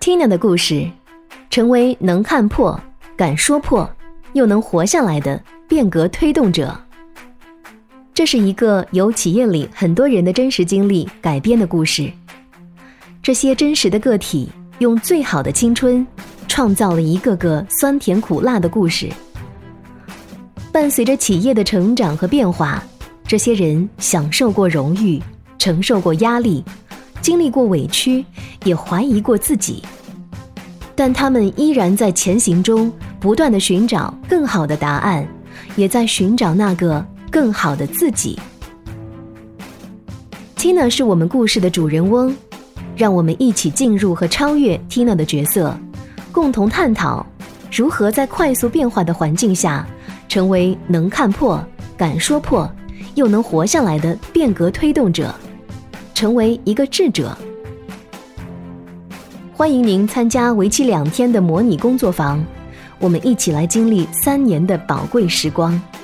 Tina 的故事，成为能看破、敢说破，又能活下来的变革推动者。这是一个由企业里很多人的真实经历改编的故事。这些真实的个体用最好的青春，创造了一个个酸甜苦辣的故事。伴随着企业的成长和变化，这些人享受过荣誉，承受过压力，经历过委屈，也怀疑过自己，但他们依然在前行中不断地寻找更好的答案，也在寻找那个更好的自己。 Tina 是我们故事的主人翁，让我们一起进入和超越 Tina 的角色，共同探讨如何在快速变化的环境下，成为能看破、敢说破，又能活下来的变革推动者，成为一个智者。欢迎您参加为期2天的模拟工作坊，我们一起来经历3年的宝贵时光。